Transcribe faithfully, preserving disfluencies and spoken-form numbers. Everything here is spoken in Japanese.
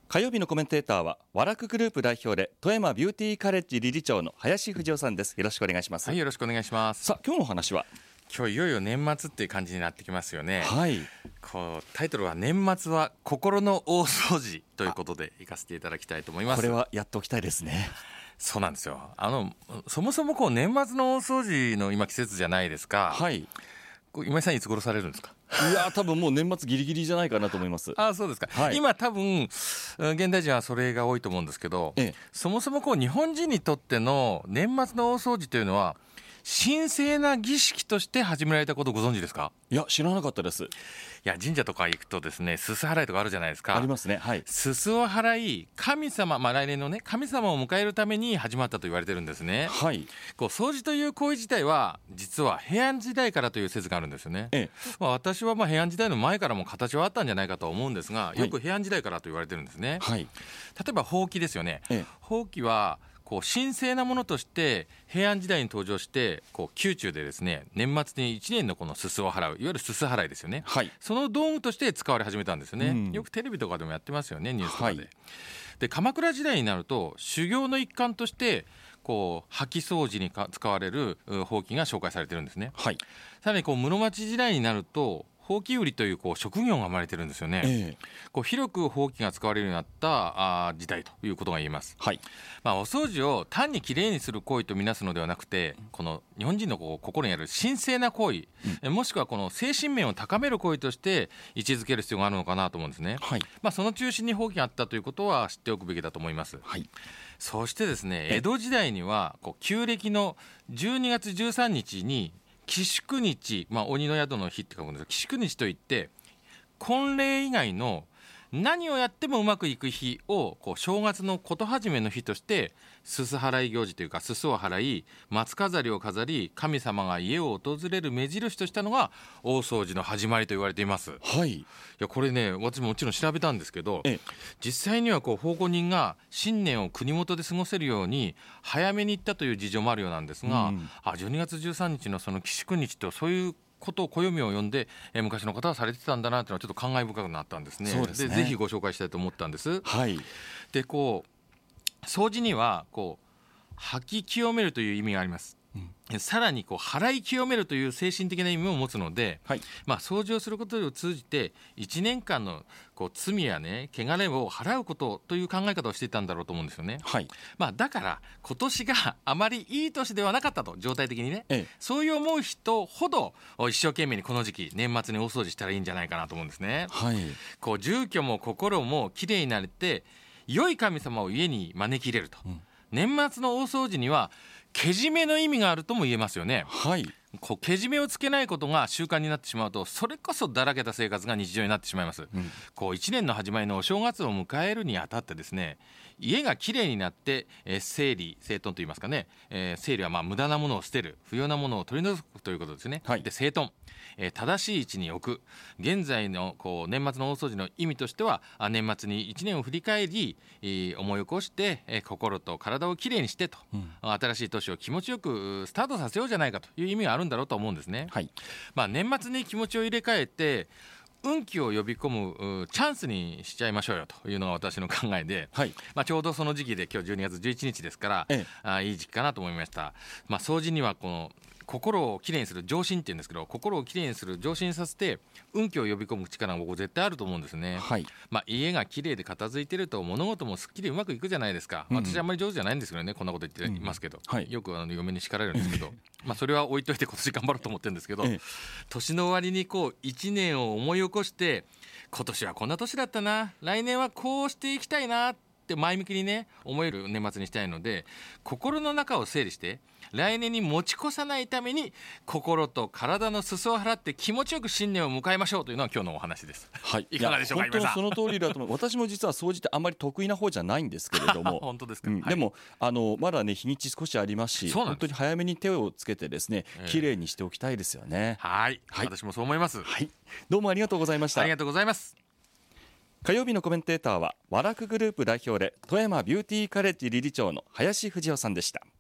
火曜日のコメンテーターは和楽グループ代表で富山ビューティーカレッジ理事長の林藤夫さんです。よろしくお願いします。 はい、よろしくお願いします。 さあ今日のお話は、 今日いよいよ年末っていう感じになってきますよね。 はい、 こうタイトルは年末は心の大掃除ということで行かせていただきたいと思います。 これはやっておきたいですね。 そうなんですよ。あのそもそもこう年末の大掃除の今季節じゃないですか。 はい、 こう今井さんいつ頃されるんですか？ いや多分もう年末ギリギリじゃないかなと思います。 ああ、そうですか、 はい、 今多分現代人はそれが多いと思うんですけど、 ええ、 そもそもこう日本人にとっての年末の大掃除というのは神聖な儀式として始められたことをご存知ですか？ いや知らなかったです。 いや神社とか行くとですね、すす払いとかあるじゃないですか。 ありますね。はい、 すすを払い神様、まあ、来年のね神様を迎えるために始まったと言われてるんですね。 はい、 こう掃除という行為自体は実は平安時代からという説があるんですよね。 ええ、 まあ、私はまあ平安時代の前からも形はあったんじゃないかと思うんですが、 いよく平安時代からと言われてるんですね。 はい、 例えばほうきですよね。 ええ、 ほうきはこう神聖なものとして平安時代に登場して、こう宮中でですね年末にいちねんのこのすすを払う、いわゆるすす払いですよね。 はい、 その道具として使われ始めたんですよね、 うん、 よくテレビとかでもやってますよね、ニュースとかで、 はい、 で鎌倉時代になると修行の一環としてこう掃き掃除にか使われるほうきが紹介されてるんですね。 はい、 さらにこう室町時代になるとほうき売りというこう職業が生まれてるんですよね。 ええ、 こう広くほうきが使われるようになったあ時代ということが言えます。 はい、 まあ、お掃除を単にきれいにする行為とみなすのではなくて、この日本人のこう心にある神聖な行為、うん、もしくはこの精神面を高める行為として位置づける必要があるのかなと思うんですね。 はい、 まあ、その中心にほうきがあったということは知っておくべきだと思います。 はい、 そしてですね、江戸時代にはこう旧暦のじゅうにがつじゅうさんにちに寄宿日、まあ、鬼の宿の日って書くんですが、寄宿日といって婚礼以外の何をやってもうまくいく日をこう正月の事始めの日としてすす払い行事というかすすを払い松飾りを飾り神様が家を訪れる目印としたのが大掃除の始まりと言われています。 はい、 いやこれね、私ももちろん調べたんですけど、 ええ、 実際にはこう奉公人が新年を国元で過ごせるように早めに行ったという事情もあるようなんですが、うん、あじゅうにがつじゅうさんにちのその寄宿日とそういうことを暦を読んで、えー、昔の方はされてたんだなというのはちょっと感慨深くなったんですね。 そうですね。 でぜひご紹介したいと思ったんです。 はい、 でこう掃除にはこう吐き清めるという意味があります。うん、さらにこう払い清めるという精神的な意味を持つので、はい、まあ、掃除をすることを通じていちねんかんのこう罪やね汚れを払うことという考え方をしていたんだろうと思うんですよね。はい、まあ、だから今年があまりいい年ではなかったと、状態的にね、ええ、そういう思う人ほど一生懸命にこの時期年末に大掃除したらいいんじゃないかなと思うんですね。はい、こう住居も心もきれいになれて良い神様を家に招き入れると、うん、年末の大掃除にはけじめの意味があるとも言えますよね。はい、こうけじめをつけないことが習慣になってしまうとそれこそだらけた生活が日常になってしまいます。うん、こういちねんの始まりのお正月を迎えるにあたってですね、家がきれいになって、えー、整理整頓といいますかね、えー、整理はまあ無駄なものを捨てる、不要なものを取り除くということですね。はい、で整頓、えー、正しい位置に置く。現在のこう年末の大掃除の意味としては年末にいちねんを振り返り、えー、思い起こして、えー、心と体をきれいにしてと、うん、新しい年を気持ちよくスタートさせようじゃないかという意味があるんだろうと思うんですね。はい、まあ、年末に気持ちを入れ替えて運気を呼び込むチャンスにしちゃいましょうよというのが私の考えで、はい、まあ、ちょうどその時期で今日じゅうにがつじゅういちにちですから、ええ、あいい時期かなと思いました。まあ、掃除にはこの心をきれいにする浄心って言うんですけど、心をきれいにする浄心させて運気を呼び込む力が僕絶対あると思うんですね。はい、まあ、家がきれいで片付いてると物事もすっきりうまくいくじゃないですか。うん、私あんまり上手じゃないんですけどね、こんなこと言っていますけど、うん、はい、よくあの嫁に叱られるんですけどまあそれは置いといて今年頑張ろうと思ってるんですけど、ええ、年の終わりにこういちねんを思い起こして今年はこんな年だったな、来年はこうしていきたいなって前向きにね思える年末にしたいので、心の中を整理して来年に持ち越さないために心と体の裾を払って気持ちよく新年を迎えましょうというのが今日のお話です。はい、いかがでしょうか。 本当にその通りだと思う。私も実は掃除ってあんまり得意な方じゃないんですけれども本当ですか。 うん、でもあのまだね日にち少しありますし、本当に早めに手をつけてですね、えー、きれいにしておきたいですよね。 はい、はい、私もそう思います。 はい、どうもありがとうございました。 ありがとうございます。 火曜日のコメンテーターは和楽グループ代表で富山ビューティーカレッジ理事長の林藤夫さんでした。